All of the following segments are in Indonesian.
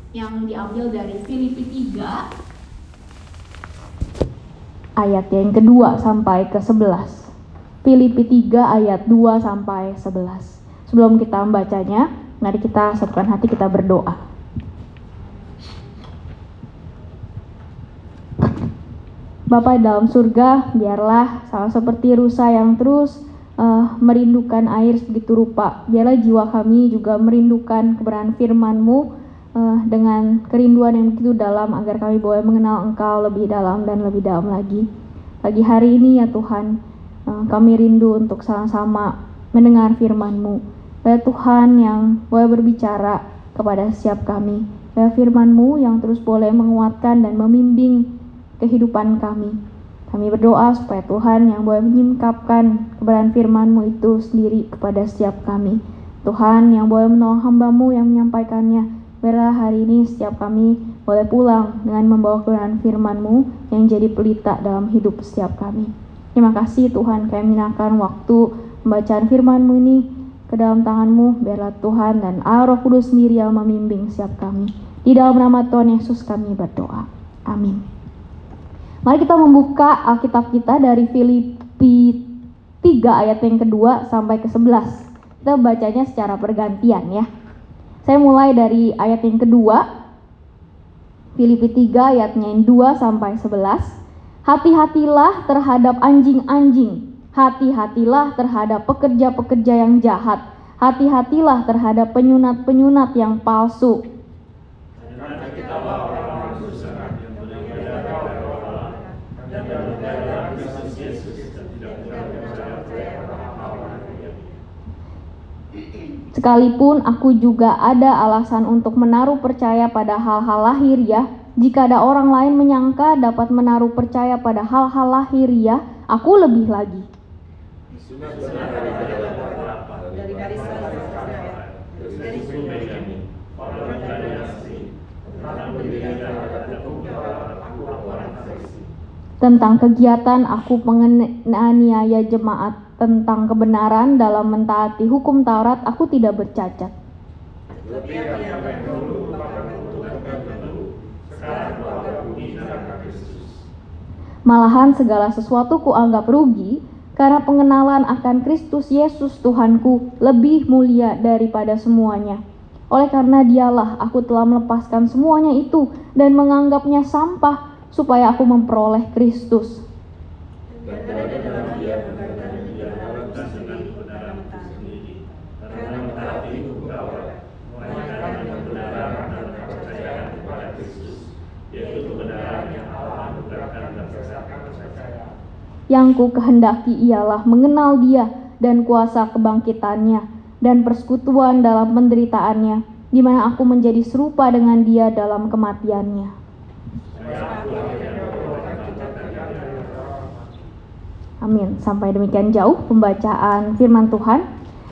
yang diambil dari Filipi 3 ayat yang kedua sampai ke 11. Filipi 3 ayat 2 sampai 11. Sebelum kita membacanya, mari kita satukan hati, kita berdoa. Bapa dalam surga, biarlah sama seperti rusa yang terus merindukan air begitu rupa, biarlah jiwa kami juga merindukan kebenaran firman-Mu dengan kerinduan yang begitu dalam, agar kami boleh mengenal Engkau lebih dalam dan lebih dalam lagi. Pagi hari ini ya Tuhan, kami rindu untuk sama-sama mendengar firman-Mu. Ya Tuhan yang boleh berbicara kepada setiap kami. Ya firman-Mu yang terus boleh menguatkan dan membimbing kehidupan kami. Kami berdoa supaya Tuhan yang boleh menyingkapkan kebenaran firman-Mu itu sendiri kepada setiap kami. Tuhan yang boleh menolong hamba-Mu yang menyampaikannya. Biarlah hari ini setiap kami boleh pulang dengan membawa kebenaran firman-Mu yang jadi pelita dalam hidup setiap kami. Terima kasih Tuhan, kami menyerahkan waktu pembacaan firman-Mu ini ke dalam tangan-Mu. Biarlah Tuhan dan Allah Roh Kudus sendiri yang membimbing setiap kami. Di dalam nama Tuhan Yesus kami berdoa. Amin. Mari kita membuka Alkitab kita dari Filipi 3 ayat yang kedua sampai ke 11. Kita bacanya secara bergantian ya. Saya mulai dari ayat yang kedua. Filipi 3 ayatnya yang 2 sampai 11. Hati-hatilah terhadap anjing-anjing. Hati-hatilah terhadap pekerja-pekerja yang jahat. Hati-hatilah terhadap penyunat-penyunat yang palsu. Sekalipun aku juga ada alasan untuk menaruh percaya pada hal-hal lahiriah, jika ada orang lain menyangka dapat menaruh percaya pada hal-hal lahiriah, aku lebih lagi. Tentang kegiatan aku menganiaya jemaat, tentang kebenaran dalam mentaati hukum Taurat, aku tidak bercacat. Malahan segala sesuatu kuanggap rugi, karena pengenalan akan Kristus Yesus Tuhanku lebih mulia daripada semuanya. Oleh karena Dialah aku telah melepaskan semuanya itu dan menganggapnya sampah, supaya aku memperoleh Kristus. Yang ku kehendaki ialah mengenal Dia dan kuasa kebangkitannya dan persekutuan dalam penderitaannya, di mana aku menjadi serupa dengan Dia dalam kematiannya. Amin. Sampai demikian jauh pembacaan firman Tuhan.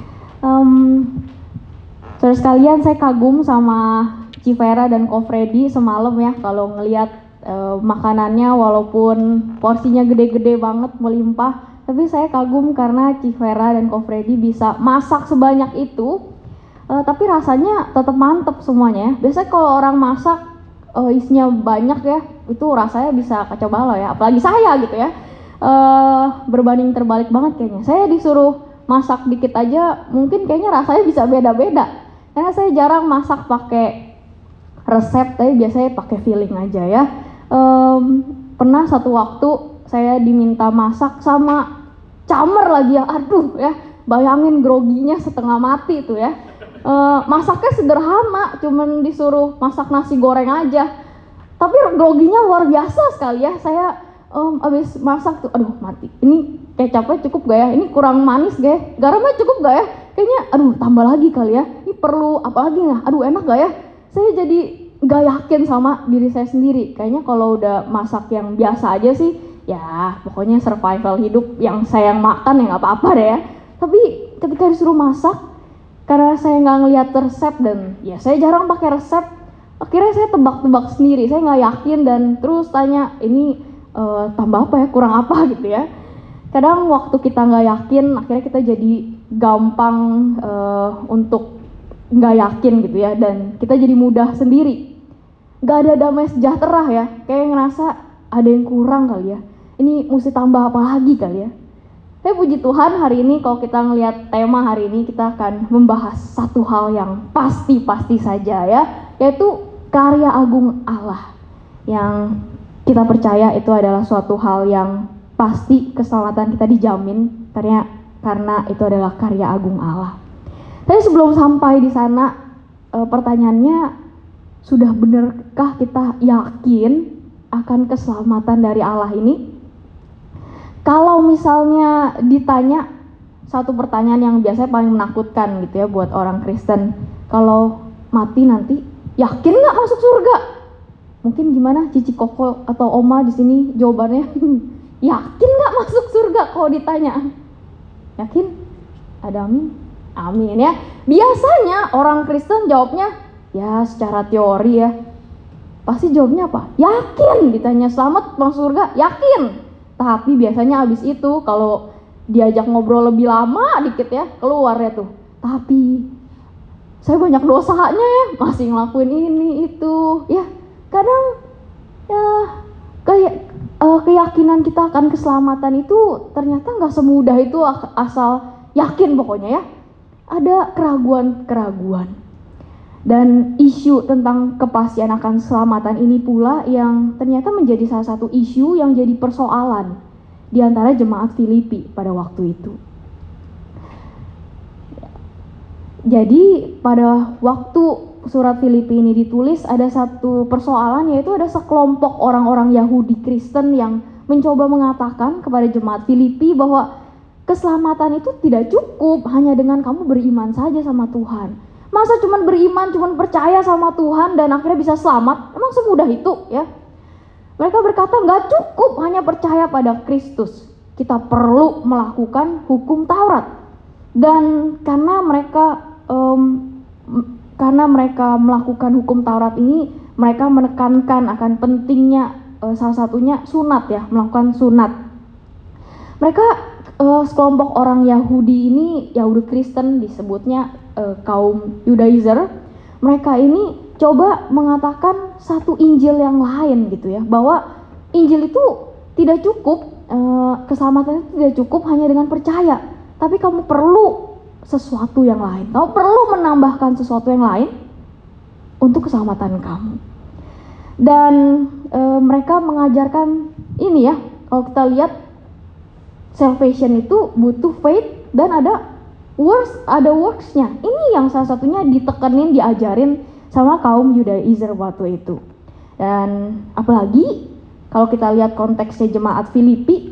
Saudara sekalian, saya kagum sama Civera dan Ko Freddy semalam ya, kalau ngelihat makanannya walaupun porsinya gede-gede banget melimpah, tapi saya kagum karena Civera dan Ko Freddy bisa masak sebanyak itu, tapi rasanya tetap mantep semuanya ya. Biasanya kalau orang masak isinya banyak ya, itu rasanya bisa kacau balau ya, apalagi saya gitu ya. Berbanding terbalik banget kayaknya. Saya disuruh masak dikit aja mungkin kayaknya rasanya bisa beda-beda, karena saya jarang masak pakai resep, tapi biasanya pakai feeling aja ya. Pernah satu waktu saya diminta masak sama camer lagi ya, aduh ya, bayangin groginya setengah mati itu ya. Masaknya sederhana, cuman disuruh masak nasi goreng aja, tapi groginya luar biasa sekali ya. Saya abis masak tuh, aduh mati, ini kecapnya cukup gak ya, ini kurang manis gak ya, garamnya cukup gak ya, kayaknya aduh tambah lagi kali ya, ini perlu apa lagi ya, aduh enak gak ya. Saya jadi gak yakin sama diri saya sendiri. Kayaknya kalau udah masak yang biasa aja sih ya pokoknya survival hidup, yang saya yang makan ya gak apa-apa deh ya. Tapi ketika disuruh masak, karena saya gak ngeliat resep dan ya saya jarang pakai resep, akhirnya saya tebak-tebak sendiri, saya gak yakin dan terus tanya ini tambah apa ya, kurang apa gitu ya. Kadang waktu kita nggak yakin, akhirnya kita jadi gampang untuk nggak yakin gitu ya, dan kita jadi mudah sendiri. nggak ada damai sejahtera ya, kayak ngerasa ada yang kurang kali ya, ini mesti tambah apa lagi kali ya. Tapi puji Tuhan hari ini kalau kita ngelihat tema hari ini, kita akan membahas satu hal yang pasti saja ya, yaitu karya agung Allah, yang kita percaya itu adalah suatu hal yang pasti keselamatan kita dijamin karena itu adalah karya agung Allah. Tapi sebelum sampai di sana, pertanyaannya, sudah benarkah kita yakin akan keselamatan dari Allah ini? Kalau misalnya ditanya satu pertanyaan yang biasanya paling menakutkan gitu ya buat orang Kristen, kalau mati nanti yakin nggak masuk surga? Mungkin gimana Cici Koko atau Oma di sini jawabannya? Yakin nggak masuk surga kalau ditanya? Yakin? Ada amin? Amin ya. Biasanya orang Kristen jawabnya ya secara teori ya. Pasti jawabnya apa? Yakin. Ditanya selamat masuk surga, yakin. Tapi biasanya abis itu kalau diajak ngobrol lebih lama dikit ya, keluar ya tuh, tapi saya banyak dosanya ya, masih ngelakuin ini itu ya. Kadang ya keyakinan kita akan keselamatan itu ternyata nggak semudah itu asal yakin pokoknya ya. Ada keraguan. Dan isu tentang kepastian akan keselamatan ini pula yang ternyata menjadi salah satu isu yang jadi persoalan di antara jemaat Filipi pada waktu itu. Jadi pada waktu surat Filipi ini ditulis, ada satu persoalan, yaitu ada sekelompok orang-orang Yahudi Kristen yang mencoba mengatakan kepada jemaat Filipi bahwa keselamatan itu tidak cukup hanya dengan kamu beriman saja sama Tuhan. Masa cuman beriman, cuman percaya sama Tuhan dan akhirnya bisa selamat? Emang semudah itu ya? Mereka berkata nggak cukup hanya percaya pada Kristus. Kita perlu melakukan hukum Taurat. Dan karena mereka melakukan hukum Taurat ini, mereka menekankan akan pentingnya salah satunya sunat ya, melakukan sunat. Mereka sekelompok orang Yahudi ini, Yahudi Kristen disebutnya kaum Yudaizer, mereka ini coba mengatakan satu Injil yang lain gitu ya, bahwa Injil itu tidak cukup, keselamatan itu tidak cukup hanya dengan percaya, tapi kamu perlu sesuatu yang lain, kamu perlu menambahkan sesuatu yang lain untuk keselamatan kamu. Dan mereka mengajarkan ini ya, kalau kita lihat salvation itu butuh faith dan ada works-nya. Ini yang salah satunya ditekenin, diajarin sama kaum Yudaizer waktu itu. Dan apalagi kalau kita lihat konteksnya jemaat Filipi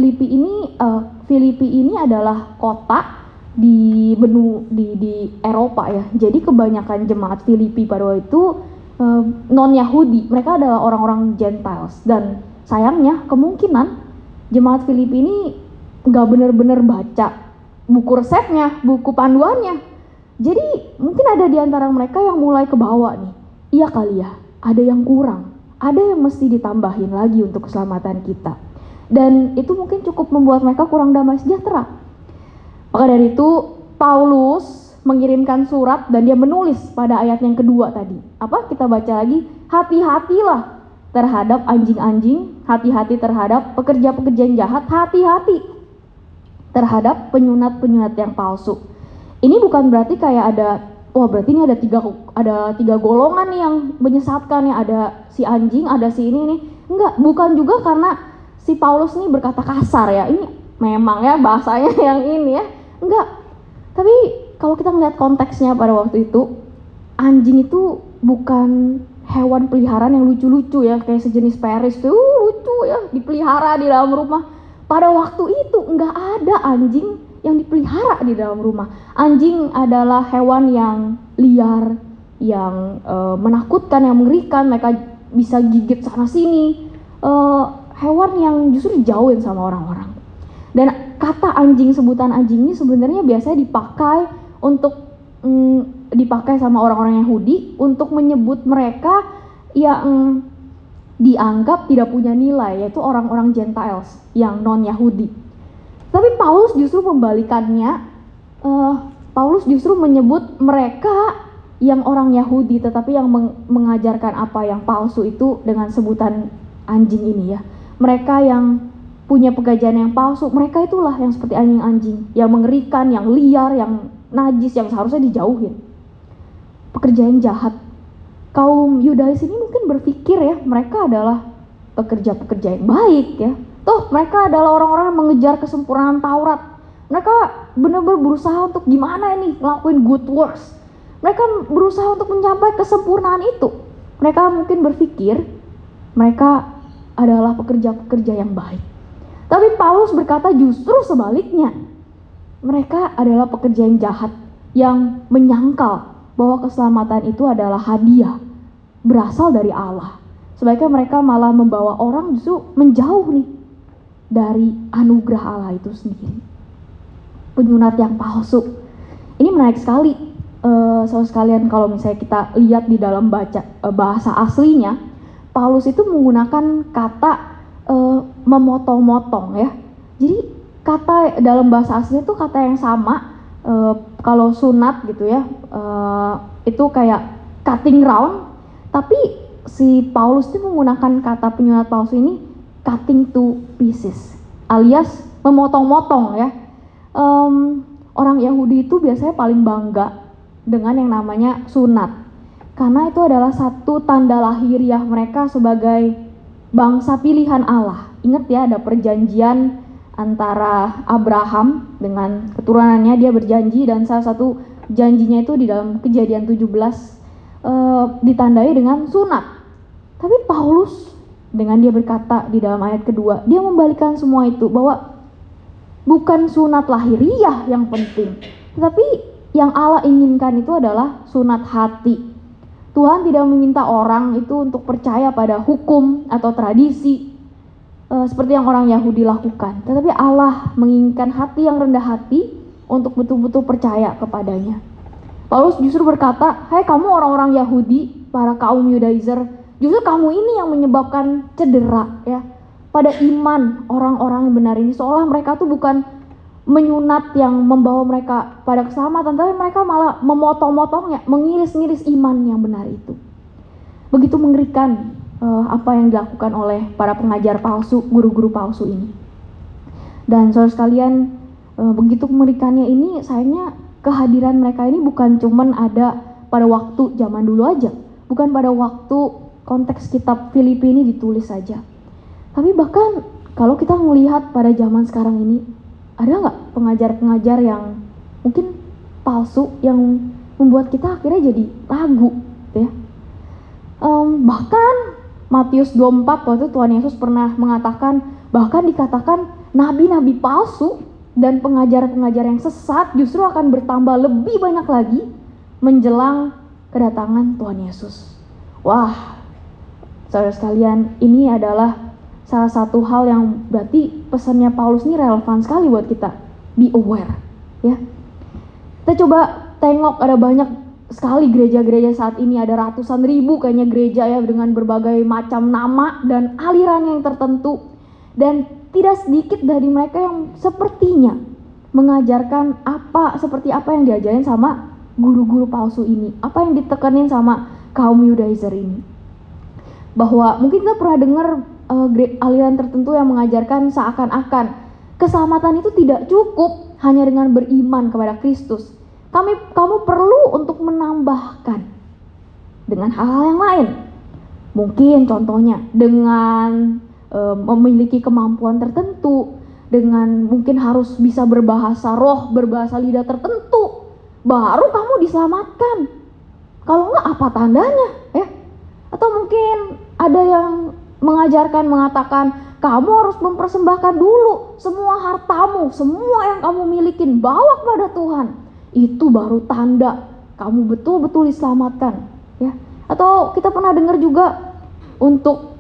ini adalah kota di Eropa ya. Jadi kebanyakan jemaat Filipi pada waktu itu non Yahudi, mereka adalah orang-orang Gentiles. Dan sayangnya kemungkinan jemaat Filipi ini nggak benar-benar baca buku resepnya, buku panduannya. Jadi mungkin ada di antara mereka yang mulai kebawa nih, iya kali ya, ada yang kurang, ada yang mesti ditambahin lagi untuk keselamatan kita. Dan itu mungkin cukup membuat mereka kurang damai sejahtera. Maka dari itu Paulus mengirimkan surat dan dia menulis pada ayat yang kedua tadi. Apa? Kita baca lagi, hati-hatilah terhadap anjing-anjing, hati-hati terhadap pekerja-pekerja yang jahat, hati-hati terhadap penyunat-penyunat yang palsu. Ini bukan berarti kayak berarti ini ada tiga golongan nih yang menyesatkan ya, ada si anjing, ada si ini nih. Enggak, bukan juga karena si Paulus ini berkata kasar ya. Ini memang ya bahasanya yang ini ya. Enggak. Tapi kalau kita melihat konteksnya pada waktu itu, anjing itu bukan hewan peliharaan yang lucu-lucu ya, kayak sejenis Paris tuh lucu ya, dipelihara di dalam rumah. Pada waktu itu nggak ada anjing yang dipelihara di dalam rumah. Anjing adalah hewan yang liar, yang menakutkan, yang mengerikan. Mereka bisa gigit sana sini. Hewan yang justru dijauhin sama orang-orang. Dan kata anjing, sebutan anjing ini sebenarnya biasanya dipakai sama orang-orang Yahudi untuk menyebut mereka yang dianggap tidak punya nilai, yaitu orang-orang Gentiles yang non-Yahudi. Tapi Paulus justru membalikannya, Paulus justru menyebut mereka yang orang Yahudi tetapi yang mengajarkan apa yang palsu itu dengan sebutan anjing ini ya. Mereka yang punya pekerjaan yang palsu, mereka itulah yang seperti anjing-anjing, yang mengerikan, yang liar, yang najis, yang seharusnya dijauhin. Pekerjaan jahat. Kaum Yudais ini mungkin berpikir ya, mereka adalah pekerja-pekerja yang baik ya. Tuh, mereka adalah orang-orang yang mengejar kesempurnaan Taurat. Mereka benar-benar berusaha untuk gimana ini, ngelakuin good works. Mereka berusaha untuk mencapai kesempurnaan itu. Mereka mungkin berpikir mereka adalah pekerja-pekerja yang baik. Tapi Paulus berkata justru sebaliknya. Mereka adalah pekerja yang jahat, yang menyangkal bahwa keselamatan itu adalah hadiah, berasal dari Allah. Sebaiknya mereka malah membawa orang justru menjauh nih dari anugerah Allah itu sendiri. Penyunat yang palsu. Ini menarik sekali. Saudara sekalian, kalau misalnya kita lihat di dalam bahasa aslinya, Paulus itu menggunakan kata memotong-motong ya. Jadi kata dalam bahasa asli itu kata yang sama. Kalau sunat gitu ya, itu kayak cutting round. Tapi si Paulus itu menggunakan kata penyunat palsu ini cutting to pieces, alias memotong-motong ya. Orang Yahudi itu biasanya paling bangga dengan yang namanya sunat, karena itu adalah satu tanda lahiriah mereka sebagai bangsa pilihan Allah. Ingat ya, ada perjanjian antara Abraham dengan keturunannya, dia berjanji, dan salah satu janjinya itu di dalam Kejadian 17 ditandai dengan sunat. Tapi Paulus dengan dia berkata di dalam ayat kedua, dia membalikan semua itu, bahwa bukan sunat lahiriah yang penting, tetapi yang Allah inginkan itu adalah sunat hati. Tuhan tidak meminta orang itu untuk percaya pada hukum atau tradisi seperti yang orang Yahudi lakukan, tetapi Allah menginginkan hati yang rendah hati untuk betul-betul percaya kepadanya. Paulus justru berkata, "Hai kamu orang-orang Yahudi, para kaum Yudaizer, justru kamu ini yang menyebabkan cedera ya pada iman orang-orang yang benar ini, seolah mereka tuh bukan menyunat yang membawa mereka pada keselamatan, tapi mereka malah memotong-motongnya, mengiris-ngiris iman yang benar itu." Begitu mengerikan apa yang dilakukan oleh para pengajar palsu, guru-guru palsu ini. Dan saudara sekalian, begitu mengerikannya ini, sayangnya kehadiran mereka ini bukan cuman ada pada waktu zaman dulu aja, bukan pada waktu konteks kitab Filipi ini ditulis saja, tapi bahkan kalau kita melihat pada zaman sekarang ini, ada nggak pengajar-pengajar yang mungkin palsu yang membuat kita akhirnya jadi ragu ya. Bahkan Matius 24 waktu Tuhan Yesus pernah mengatakan, bahkan dikatakan nabi-nabi palsu dan pengajar-pengajar yang sesat justru akan bertambah lebih banyak lagi menjelang kedatangan Tuhan Yesus. Wah, saudara sekalian, ini adalah salah satu hal yang berarti pesannya Paulus ini relevan sekali buat kita. Be aware ya. Kita coba tengok, ada banyak sekali gereja-gereja saat ini, ada ratusan ribu kayaknya gereja ya, dengan berbagai macam nama dan aliran yang tertentu, dan tidak sedikit dari mereka yang sepertinya mengajarkan seperti apa yang diajarin sama guru-guru palsu ini, apa yang ditekanin sama kaum Yudaizer ini. Bahwa mungkin kita pernah dengar aliran tertentu yang mengajarkan seakan-akan keselamatan itu tidak cukup hanya dengan beriman kepada Kristus. Kamu perlu untuk menambahkan dengan hal-hal yang lain. Mungkin contohnya dengan memiliki kemampuan tertentu, dengan mungkin harus bisa berbahasa roh, berbahasa lidah tertentu, baru kamu diselamatkan. Kalau enggak, apa tandanya ya? Atau mungkin ada yang mengatakan kamu harus mempersembahkan dulu semua hartamu, semua yang kamu milikin, bawa kepada Tuhan. Itu baru tanda kamu betul-betul diselamatkan ya. Atau kita pernah dengar juga untuk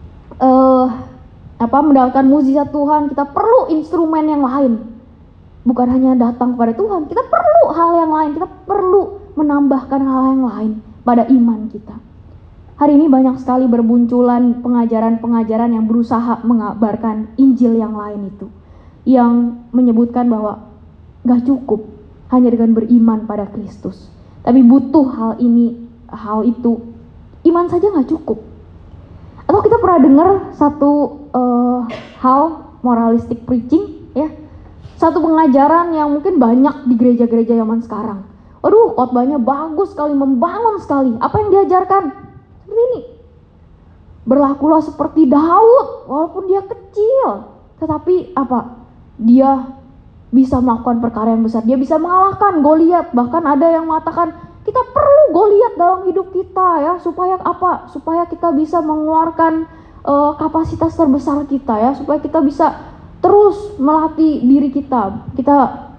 mendapatkan mukjizat Tuhan, kita perlu instrumen yang lain. Bukan hanya datang kepada Tuhan, kita perlu hal yang lain, kita perlu menambahkan hal yang lain pada iman kita. Hari ini banyak sekali berbunculan pengajaran-pengajaran yang berusaha mengabarkan Injil yang lain itu, yang menyebutkan bahwa gak cukup hanya dengan beriman pada Kristus, tapi butuh hal ini, hal itu. Iman saja nggak cukup. Atau kita pernah dengar satu hal moralistic preaching ya, satu pengajaran yang mungkin banyak di gereja-gereja zaman sekarang. Waduh, khotbahnya bagus sekali, membangun sekali. Apa yang diajarkan? Seperti ini. Berlakulah seperti Daud, walaupun dia kecil, tetapi apa? Dia bisa melakukan perkara yang besar. Dia bisa mengalahkan Goliat. Bahkan ada yang mengatakan kita perlu Goliat dalam hidup kita ya, supaya apa? Supaya kita bisa mengeluarkan kapasitas terbesar kita ya, supaya kita bisa terus melatih diri kita. Kita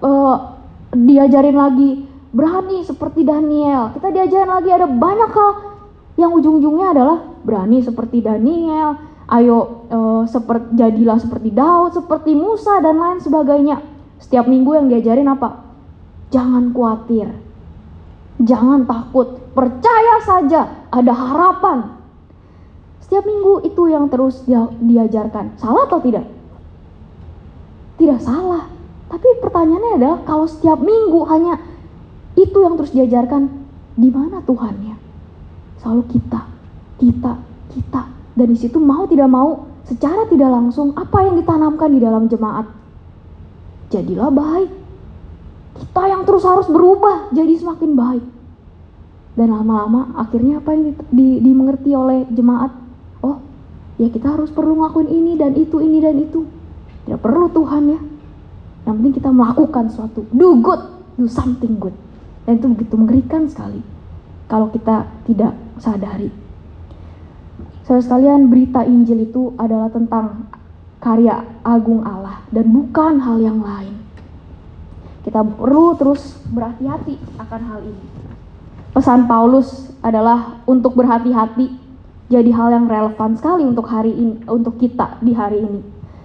diajarin lagi berani seperti Daniel. Kita diajarin lagi ada banyak hal yang ujung-ujungnya adalah berani seperti Daniel. Ayo jadilah seperti Daud, seperti Musa dan lain sebagainya. Setiap minggu yang diajarin apa? Jangan khawatir, jangan takut, percaya saja, ada harapan. Setiap minggu itu yang terus diajarkan. Salah atau tidak? Tidak salah. Tapi pertanyaannya adalah kalau setiap minggu hanya itu yang terus diajarkan, di mana Tuhannya? Selalu kita. Dan di situ mau tidak mau, secara tidak langsung apa yang ditanamkan di dalam jemaat? Jadilah baik. Kita yang terus harus berubah jadi semakin baik. Dan lama-lama akhirnya apa yang dimengerti oleh jemaat? Oh, ya kita harus perlu ngelakuin ini dan itu. Tidak perlu Tuhan ya. Yang penting kita melakukan sesuatu. Do good, do something good. Dan itu begitu mengerikan sekali kalau kita tidak sadari. Saudara sekalian, berita Injil itu adalah tentang karya agung Allah dan bukan hal yang lain. Kita perlu terus berhati-hati akan hal ini. Pesan Paulus adalah untuk berhati-hati, jadi hal yang relevan sekali untuk hari ini, untuk kita di hari ini.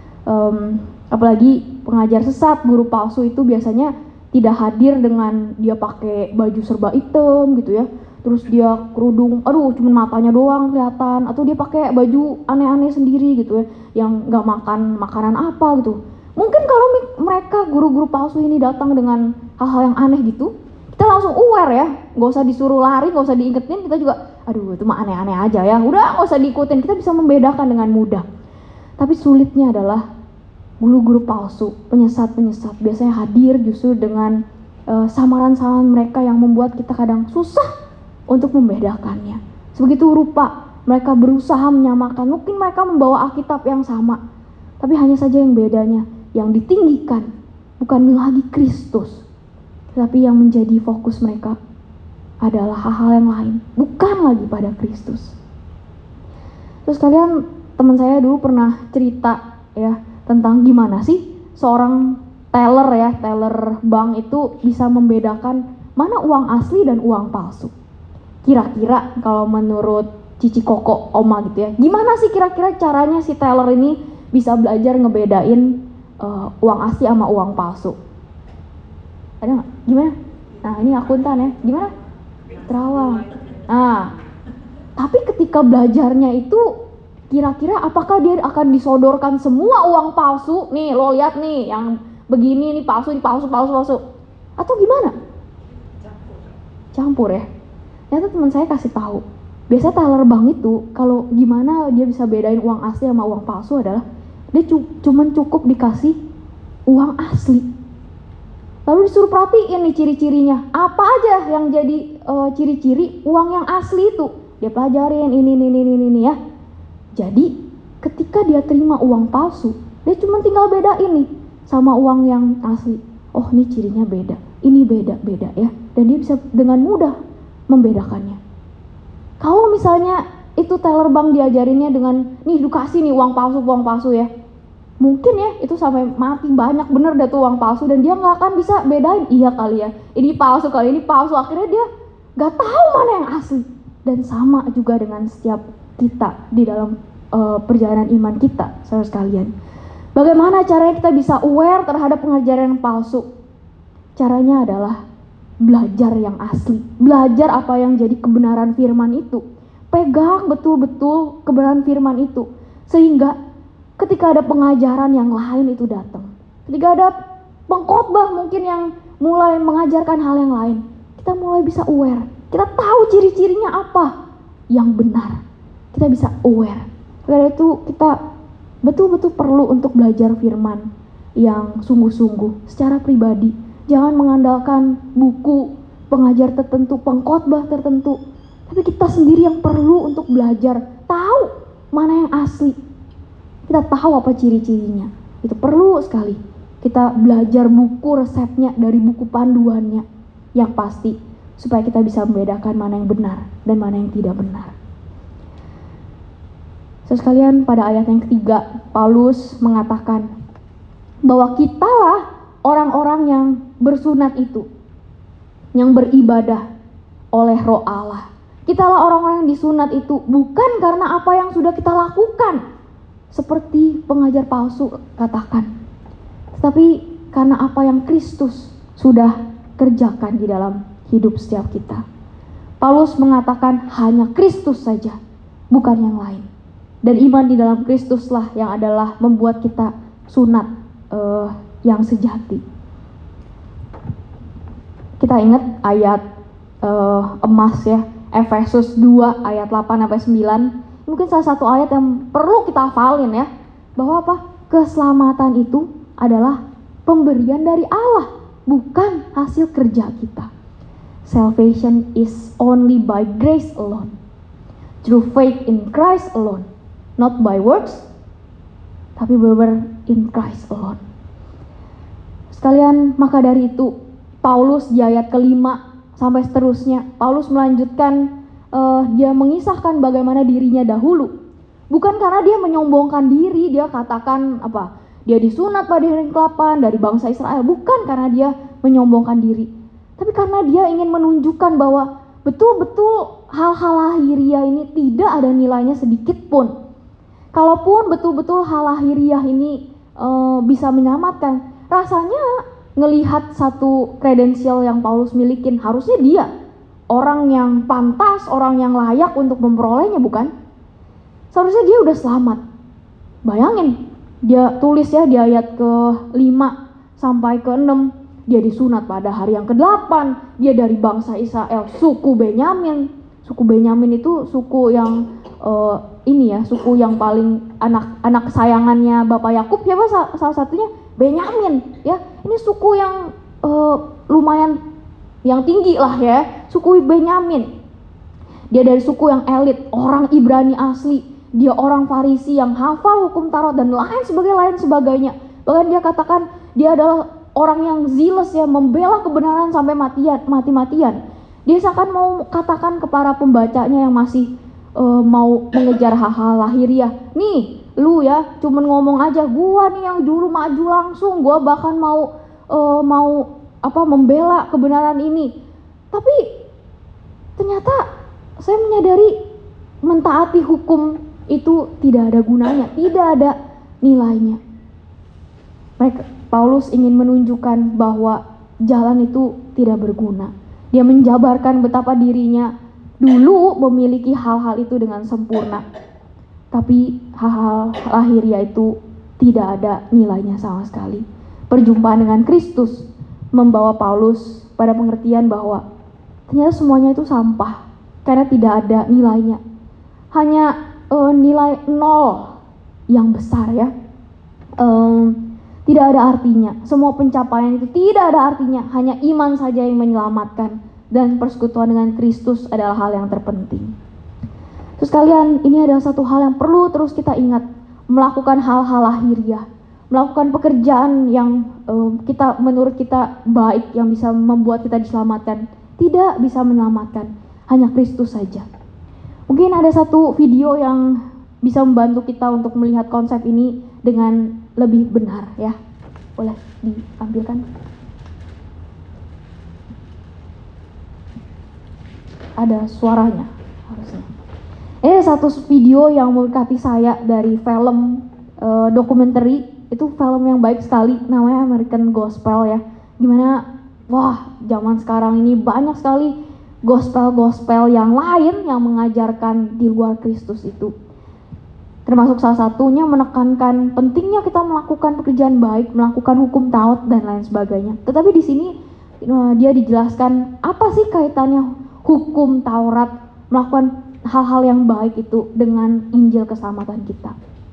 Apalagi pengajar sesat, guru palsu itu biasanya tidak hadir dengan dia pakai baju serba hitam gitu ya. Terus dia kerudung, cuman matanya doang kelihatan, atau dia pakai baju aneh-aneh sendiri gitu ya, yang nggak makan makanan apa gitu. Mungkin kalau mereka guru-guru palsu ini datang dengan hal-hal yang aneh gitu, kita langsung aware ya, nggak usah disuruh lari, nggak usah diingetin, kita juga, itu mah aneh-aneh aja ya, udah nggak usah diikutin, kita bisa membedakan dengan mudah. Tapi sulitnya adalah guru-guru palsu, penyesat-penyesat biasanya hadir justru dengan samaran-samaran mereka yang membuat kita kadang susah untuk membedakannya. Sebegitu rupa mereka berusaha menyamakan, mungkin mereka membawa Alkitab yang sama, tapi hanya saja yang bedanya, yang ditinggikan bukan lagi Kristus, tapi yang menjadi fokus mereka adalah hal-hal yang lain, bukan lagi pada Kristus. Terus kalian, teman saya dulu pernah cerita ya tentang gimana sih seorang teller bank itu bisa membedakan mana uang asli dan uang palsu. Kira-kira kalau menurut Cici Koko, Oma gitu ya, gimana sih kira-kira caranya si teller ini bisa belajar ngebedain uang asli sama uang palsu? Ada nggak? Gimana? Nah ini akuntan ya, gimana? Terawal. Nah, tapi ketika belajarnya itu kira-kira apakah dia akan disodorkan semua uang palsu? Nih lo lihat nih, yang begini nih palsu, atau gimana? Campur ya. Ternyata teman saya kasih tahu, biasa teller bank itu kalau gimana dia bisa bedain uang asli sama uang palsu adalah dia cuman cukup dikasih uang asli, lalu disuruh perhatiin nih ciri-cirinya apa aja yang jadi ciri-ciri uang yang asli itu, dia pelajarin ini ya. Jadi ketika dia terima uang palsu, dia cuma tinggal bedain nih sama uang yang asli. Oh ini cirinya beda, ini beda ya, dan dia bisa dengan mudah membedakannya. Kalau misalnya itu teller bank diajarinnya dengan nih edukasi nih uang palsu ya, mungkin ya itu sampai mati banyak bener dah tuh uang palsu, dan dia nggak akan bisa bedain, iya kali ya ini palsu, kali ini palsu, akhirnya dia nggak tahu mana yang asli. Dan sama juga dengan setiap kita di dalam perjalanan iman kita, saudara sekalian. Bagaimana caranya kita bisa aware terhadap pengajaran yang palsu? Caranya adalah belajar yang asli, belajar apa yang jadi kebenaran firman itu, pegang betul-betul kebenaran firman itu, sehingga ketika ada pengajaran yang lain itu datang, ketika ada pengkhotbah mungkin yang mulai mengajarkan hal yang lain, kita kita mulai bisa aware. Kita tahu ciri-cirinya apa yang benar. Kita bisa aware. Karena itu kita betul-betul perlu untuk belajar firman yang sungguh-sungguh secara pribadi. Jangan mengandalkan buku, pengajar tertentu, pengkhotbah tertentu. Tapi kita sendiri yang perlu untuk belajar, tahu mana yang asli. Kita tahu apa ciri-cirinya. Itu perlu sekali. Kita belajar buku resepnya dari buku panduannya yang pasti, supaya kita bisa membedakan mana yang benar dan mana yang tidak benar. Sekalian, pada ayat yang ketiga, Paulus mengatakan bahwa kitalah orang-orang yang bersunat itu, yang beribadah oleh Roh Allah. Kitalah orang-orang yang disunat itu bukan karena apa yang sudah kita lakukan, seperti pengajar palsu katakan, tetapi karena apa yang Kristus sudah kerjakan di dalam hidup setiap kita. Paulus mengatakan hanya Kristus saja, bukan yang lain. Dan iman di dalam Kristuslah yang adalah membuat kita sunat yang sejati. Kita ingat ayat emas ya, Efesus 2 ayat 8-9. Mungkin salah satu ayat yang perlu kita hafalin ya, bahwa apa? Keselamatan itu adalah pemberian dari Allah, bukan hasil kerja kita. Salvation is only by grace alone, through faith in Christ alone, not by works, tapi benar in Christ alone. Sekalian, maka dari itu Paulus di ayat kelima sampai seterusnya, Paulus melanjutkan, dia mengisahkan bagaimana dirinya dahulu. Bukan karena dia menyombongkan diri, dia katakan apa? Dia disunat pada hari ke-8 dari bangsa Israel. Bukan karena dia menyombongkan diri, tapi karena dia ingin menunjukkan bahwa betul-betul hal-hal lahiriah ini tidak ada nilainya sedikit pun. Kalaupun betul-betul hal lahiriah ini bisa menyelamatkan, rasanya ngelihat satu kredensial yang Paulus milikin, harusnya dia orang yang pantas, orang yang layak untuk memperolehnya, bukan? Seharusnya dia udah selamat. Bayangin, dia tulis ya di ayat ke-5 sampai ke-6, dia disunat pada hari yang ke-8, dia dari bangsa Israel, suku Benyamin. Suku Benyamin itu suku yang suku yang paling anak kesayangannya Bapak Yakub, siapa salah satunya? Benyamin ya. Ini suku yang lumayan yang tinggi lah ya, suku Benyamin. Dia dari suku yang elit, orang Ibrani asli. Dia orang Farisi yang hafal hukum Taurat dan lain sebagainya. Bahkan dia katakan dia adalah orang yang zealous ya, membela kebenaran sampai mati-matian. Dia seakan mau katakan ke para pembacanya yang masih mau mengejar hal-hal lahiriah, nih lu ya cuman ngomong aja, gua nih yang dulu maju langsung, gua bahkan mau membela kebenaran ini. Tapi ternyata saya menyadari mentaati hukum itu tidak ada gunanya, tidak ada nilainya. Paulus ingin menunjukkan bahwa jalan itu tidak berguna. Dia menjabarkan betapa dirinya dulu memiliki hal-hal itu dengan sempurna, tapi hal-hal lahiriah itu tidak ada nilainya sama sekali. Perjumpaan dengan Kristus membawa Paulus pada pengertian bahwa ternyata semuanya itu sampah karena tidak ada nilainya. Hanya nilai 0 yang besar ya. Tidak ada artinya. Semua pencapaian itu tidak ada artinya. Hanya iman saja yang menyelamatkan, dan persekutuan dengan Kristus adalah hal yang terpenting. Terus kalian, ini adalah satu hal yang perlu terus kita ingat. Melakukan hal-hal lahiriah, melakukan pekerjaan yang menurut kita baik, yang bisa membuat kita diselamatkan, tidak bisa menyelamatkan. Hanya Kristus saja. Mungkin ada satu video yang bisa membantu kita untuk melihat konsep ini dengan lebih benar ya. Boleh ditampilkan? Ada suaranya harusnya. Ini satu video yang memberkati saya dari film dokumenter. Itu film yang baik sekali, namanya American Gospel ya. Gimana, zaman sekarang ini banyak sekali gospel yang lain yang mengajarkan di luar Kristus itu. Termasuk salah satunya menekankan pentingnya kita melakukan pekerjaan baik, melakukan hukum Taurat dan lain sebagainya. Tetapi di sini dia dijelaskan apa sih kaitannya hukum Taurat melakukan hal-hal yang baik itu dengan Injil keselamatan kita.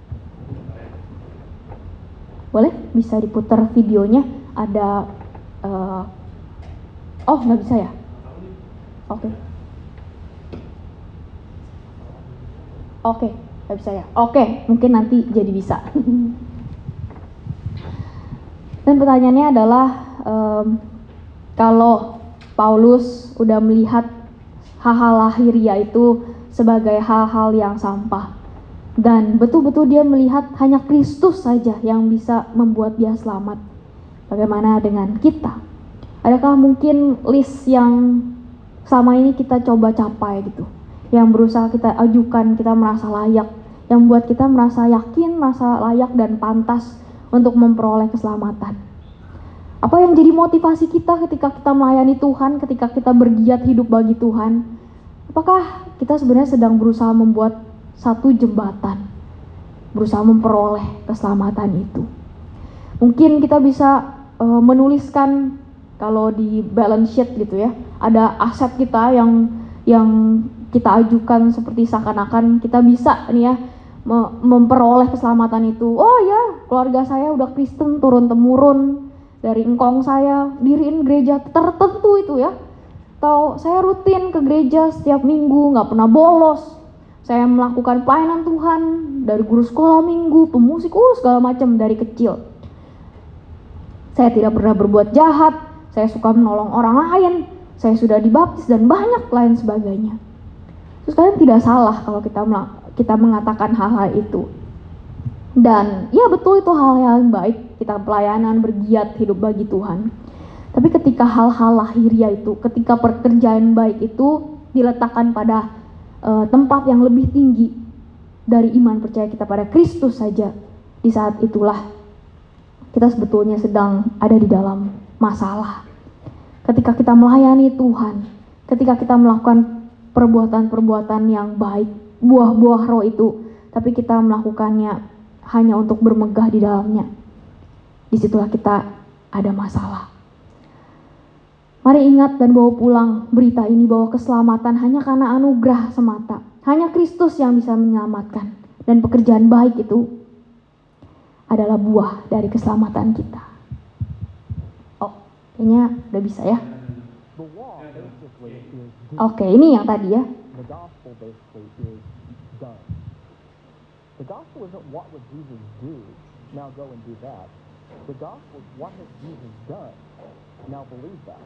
Boleh? Bisa diputar videonya. Ada oh nggak bisa ya? Oke. Oke, nggak bisa ya? Oke, mungkin nanti jadi bisa. Dan pertanyaannya adalah, kalau Paulus udah melihat hal-hal lahiriah itu sebagai hal-hal yang sampah, dan betul-betul dia melihat hanya Kristus saja yang bisa membuat dia selamat, bagaimana dengan kita? Adakah mungkin list yang selama ini kita coba capai gitu, yang berusaha kita ajukan, kita merasa layak, yang membuat kita merasa yakin, merasa layak dan pantas untuk memperoleh keselamatan? Apa yang jadi motivasi kita ketika kita melayani Tuhan, ketika kita bergiat hidup bagi Tuhan? Apakah kita sebenarnya sedang berusaha membuat satu jembatan, berusaha memperoleh keselamatan itu? Mungkin kita bisa menuliskan, kalau di balance sheet gitu ya, ada aset kita yang kita ajukan seperti seakan-akan kita bisa nih ya memperoleh keselamatan itu. Oh ya, keluarga saya udah Kristen turun temurun, dari engkong saya diriin gereja tertentu itu ya, atau saya rutin ke gereja setiap minggu, nggak pernah bolos, saya melakukan pelayanan Tuhan dari guru sekolah minggu, pemusik, segala macam dari kecil. Saya tidak pernah berbuat jahat, saya suka menolong orang lain, saya sudah dibaptis dan banyak lain sebagainya. Terus kalian tidak salah kalau kita mengatakan hal-hal itu. Dan ya betul, itu hal-hal yang baik, kita pelayanan, bergiat hidup bagi Tuhan. Tapi ketika hal-hal lahiriah itu, ketika pekerjaan baik itu diletakkan pada tempat yang lebih tinggi dari iman percaya kita pada Kristus saja, di saat itulah kita sebetulnya sedang ada di dalam masalah. Ketika kita melayani Tuhan, ketika kita melakukan perbuatan-perbuatan yang baik, buah-buah roh itu, tapi kita melakukannya hanya untuk bermegah di dalamnya, disitulah kita ada masalah. Mari ingat dan bawa pulang berita ini bahwa keselamatan hanya karena anugerah semata. Hanya Kristus yang bisa menyelamatkan. Dan pekerjaan baik itu adalah buah dari keselamatan kita. Oh, kayaknya udah bisa ya. Oke, ini yang tadi ya. The gospel isn't what would Jesus do, now go and do that. The gospel is what has Jesus done, now believe that.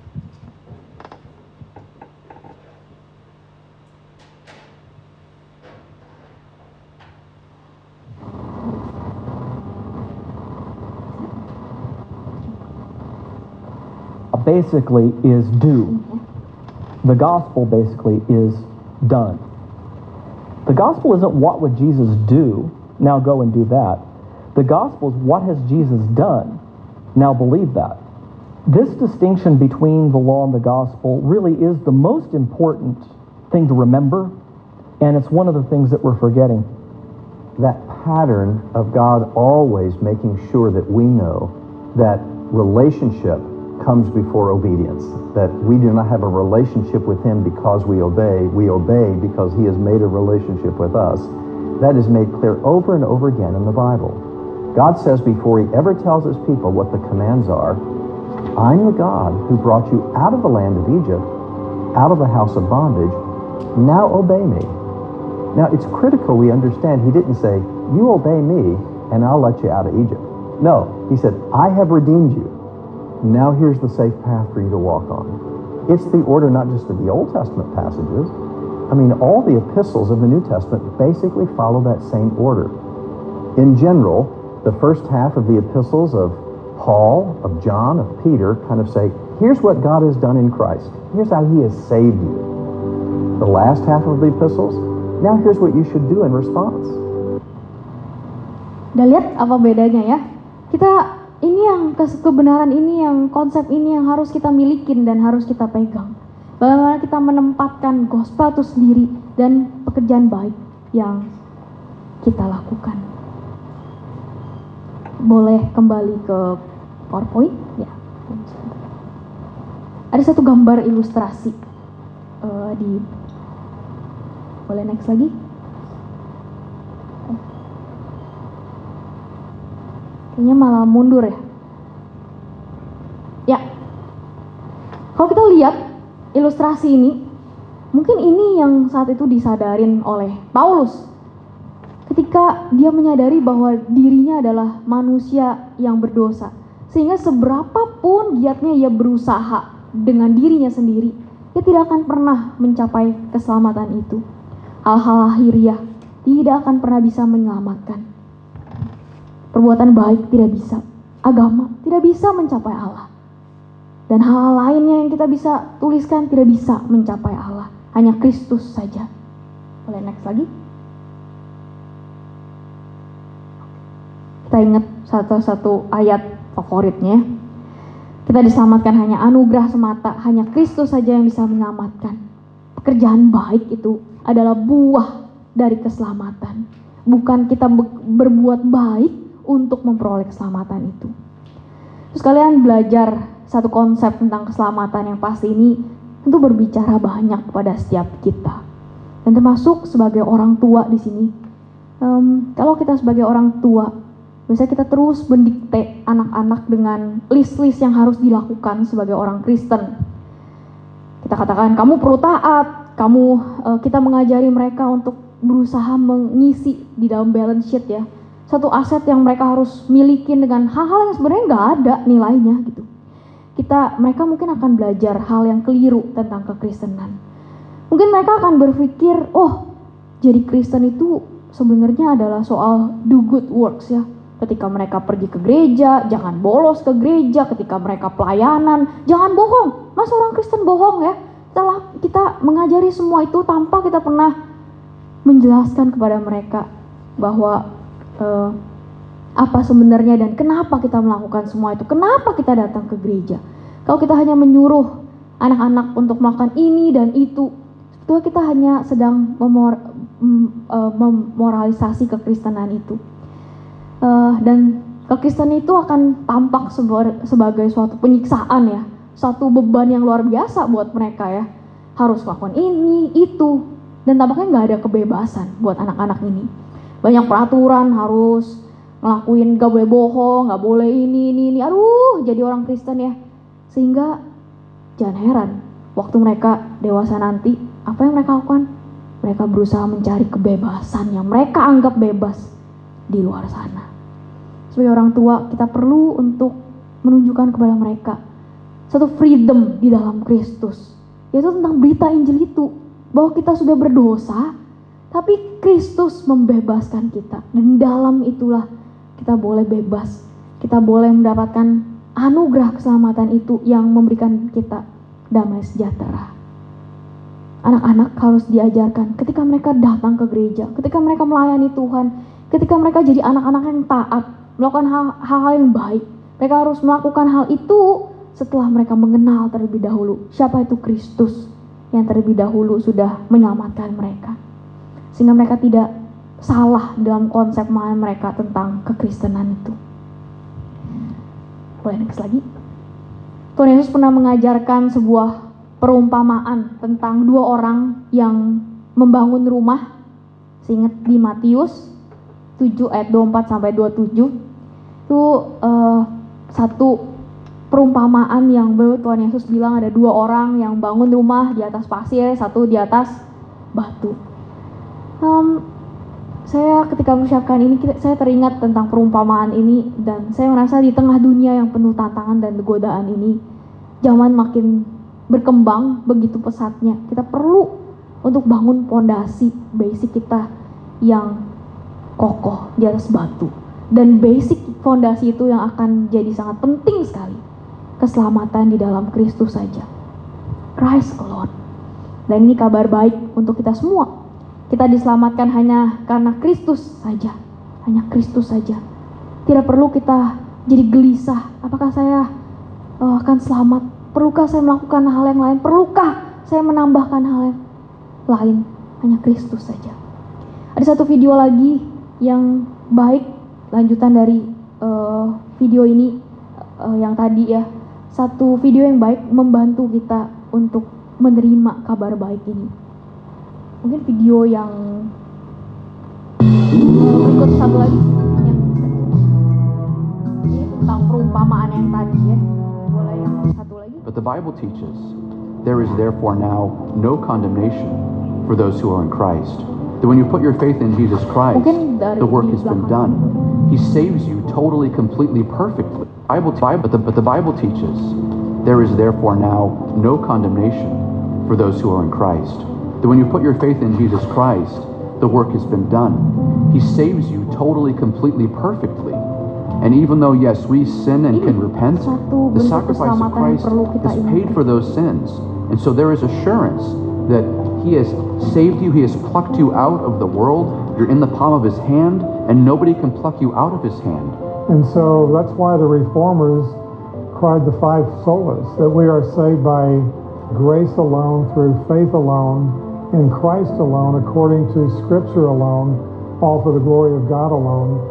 Basically is do. The gospel basically is done. The gospel isn't what would Jesus do, now go and do that. The gospel is what has Jesus done, now believe that. This distinction between the law and the gospel really is the most important thing to remember, and it's one of the things that we're forgetting. That pattern of God always making sure that we know that relationship comes before obedience, that we do not have a relationship with Him because we obey because He has made a relationship with us. That is made clear over and over again in the Bible. God says before He ever tells His people what the commands are, I'm the God who brought you out of the land of Egypt, out of the house of bondage, now obey me. Now it's critical we understand He didn't say, you obey me and I'll let you out of Egypt. No, He said, I have redeemed you. Now here's the safe path for you to walk on. It's the order not just of the Old Testament passages. I mean, all the epistles of the New Testament basically follow that same order. In general, the first half of the epistles of Paul, of John, of Peter kind of say, here's what God has done in Christ. Here's how He has saved you. The last half of the epistles, now here's what you should do in response. Udah lihat apa bedanya ya? Kita ini yang kebenaran ini, yang konsep ini yang harus kita milikin dan harus kita pegang. Bagaimana kita menempatkan gospel itu sendiri dan pekerjaan baik yang kita lakukan. Boleh kembali ke PowerPoint? Ya. Ada satu gambar ilustrasi boleh next lagi? Kayaknya malah mundur ya. Ya, kalau kita lihat ilustrasi ini, mungkin ini yang saat itu disadarin oleh Paulus ketika dia menyadari bahwa dirinya adalah manusia yang berdosa, sehingga seberapapun giatnya ia berusaha dengan dirinya sendiri, ia tidak akan pernah mencapai keselamatan itu. Hal-hal lahiriah tidak akan pernah bisa menyelamatkan. Perbuatan baik tidak bisa, agama tidak bisa mencapai Allah. Dan hal-hal lainnya yang kita bisa tuliskan tidak bisa mencapai Allah. Hanya Kristus saja. Boleh next lagi? Kita ingat satu ayat favoritnya. Kita diselamatkan hanya anugerah semata. Hanya Kristus saja yang bisa menyelamatkan. Pekerjaan baik itu adalah buah dari keselamatan. Bukan kita berbuat baik untuk memperoleh keselamatan itu. Terus kalian belajar satu konsep tentang keselamatan yang pasti ini tentu berbicara banyak kepada setiap kita, dan termasuk sebagai orang tua di sini. Kalau kita sebagai orang tua, biasanya kita terus mendikte anak-anak dengan list-list yang harus dilakukan sebagai orang Kristen. Kita katakan kamu perlu taat, kita mengajari mereka untuk berusaha mengisi di dalam balance sheet ya, satu aset yang mereka harus miliki dengan hal-hal yang sebenarnya nggak ada nilainya gitu. Mereka mungkin akan belajar hal yang keliru tentang kekristenan. Mungkin mereka akan berpikir, oh jadi Kristen itu sebenarnya adalah soal do good works ya. Ketika mereka pergi ke gereja, jangan bolos ke gereja. Ketika mereka pelayanan, jangan bohong. Masa orang Kristen bohong ya? Setelah kita mengajari semua itu tanpa kita pernah menjelaskan kepada mereka bahwa apa sebenarnya dan kenapa kita melakukan semua itu, kenapa kita datang ke gereja. Kalau kita hanya menyuruh anak-anak untuk melakukan ini dan itu, sebetulnya kita hanya sedang memoralisasi kekristenan itu. Dan kekristenan itu akan tampak sebagai suatu penyiksaan ya, suatu beban yang luar biasa buat mereka ya, harus melakukan ini, itu, dan tampaknya nggak ada kebebasan buat anak-anak ini. Banyak peraturan, harus ngelakuin, gak boleh bohong, gak boleh ini, aduh jadi orang Kristen ya. Sehingga jangan heran, waktu mereka dewasa nanti, apa yang mereka lakukan? Mereka berusaha mencari kebebasan yang mereka anggap bebas di luar sana. Sebagai orang tua, kita perlu untuk menunjukkan kepada mereka satu freedom di dalam Kristus, yaitu tentang berita Injil itu, bahwa kita sudah berdosa, tapi Kristus membebaskan kita, dan dalam itulah kita boleh bebas, kita boleh mendapatkan anugerah keselamatan itu yang memberikan kita damai sejahtera. Anak-anak harus diajarkan ketika mereka datang ke gereja, ketika mereka melayani Tuhan, ketika mereka jadi anak-anak yang taat, melakukan hal-hal yang baik, mereka harus melakukan hal itu setelah mereka mengenal terlebih dahulu siapa itu Kristus yang terlebih dahulu sudah menyelamatkan mereka. Sehingga mereka tidak salah dalam konsep mereka tentang kekristenan itu. Boleh next lagi? Tuhan Yesus pernah mengajarkan sebuah perumpamaan tentang dua orang yang membangun rumah. Ingat di Matius 7 ayat 24 sampai 27. Itu satu perumpamaan yang Tuhan Yesus bilang ada dua orang yang bangun rumah di atas pasir, satu di atas batu. Saya ketika mempersiapkan ini, saya teringat tentang perumpamaan ini, dan saya merasa di tengah dunia yang penuh tantangan dan godaan ini, zaman makin berkembang begitu pesatnya, kita perlu untuk bangun pondasi basic kita yang kokoh di atas batu. Dan basic fondasi itu yang akan jadi sangat penting sekali, keselamatan di dalam Kristus saja, Christ alone. Dan ini kabar baik untuk kita semua. Kita diselamatkan hanya karena Kristus saja, hanya Kristus saja. Tidak perlu kita jadi gelisah, apakah saya akan selamat? Perlukah saya melakukan hal yang lain? Perlukah saya menambahkan hal yang lain? Hanya Kristus saja. Ada satu video lagi yang baik, lanjutan dari video ini yang tadi ya. satu video yang baik membantu kita untuk menerima kabar baik ini. Mungkin video yang berikut satu lagi yang ini tentang perumpamaan yang tadi ya. Boleh yang satu lagi. But the Bible teaches, there is therefore now no condemnation for those who are in Christ. That when you put your faith in Jesus Christ, the work has been done. He saves you totally, completely, perfectly. But the Bible teaches, there is therefore now no condemnation for those who are in Christ. That when you put your faith in Jesus Christ, the work has been done. He saves you totally, completely, perfectly. And even though, yes, we sin and can repent, the sacrifice of Christ has paid for those sins. And so there is assurance that He has saved you, He has plucked you out of the world. You're in the palm of His hand, and nobody can pluck you out of His hand. And so that's why the Reformers cried the five solas, that we are saved by grace alone, through faith alone, in Christ alone, according to Scripture alone, all for the glory of God alone.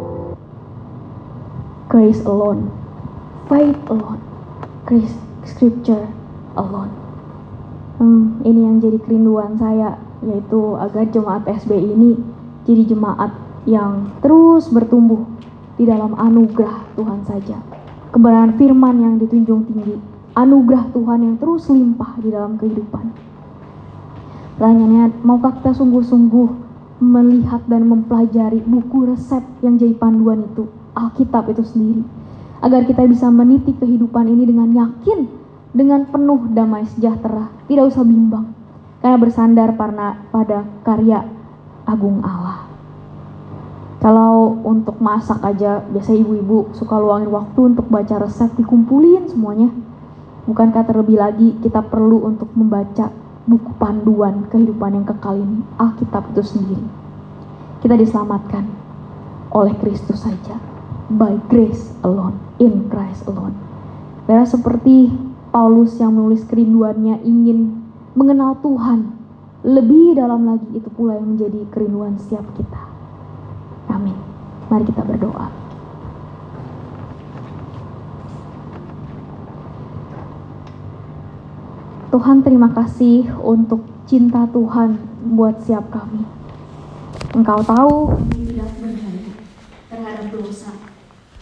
Grace alone, faith alone, grace, Scripture alone. Ini yang jadi kerinduan saya, yaitu agar jemaat SBI ini jadi jemaat yang terus bertumbuh di dalam anugerah Tuhan saja. Kebenaran firman yang ditunjung tinggi, anugerah Tuhan yang terus limpah di dalam kehidupan. Pertanyaannya, maukah kita sungguh-sungguh melihat dan mempelajari buku resep yang jadi panduan itu, Alkitab itu sendiri, agar kita bisa meniti kehidupan ini dengan yakin, dengan penuh damai sejahtera, tidak usah bimbang, karena bersandar pada karya agung Allah. Kalau untuk masak aja, biasanya ibu-ibu suka luangin waktu untuk baca resep, dikumpulin semuanya. Bukankah terlebih lagi kita perlu untuk membaca buku panduan kehidupan yang kekal ini, Alkitab itu sendiri. Kita diselamatkan oleh Kristus saja, by grace alone, in Christ alone. Karena seperti Paulus yang menulis kerinduannya ingin mengenal Tuhan lebih dalam lagi, itu pula yang menjadi kerinduan setiap kita. Amin. Mari kita berdoa. Tuhan, terima kasih untuk cinta Tuhan buat setiap kami. Engkau tahu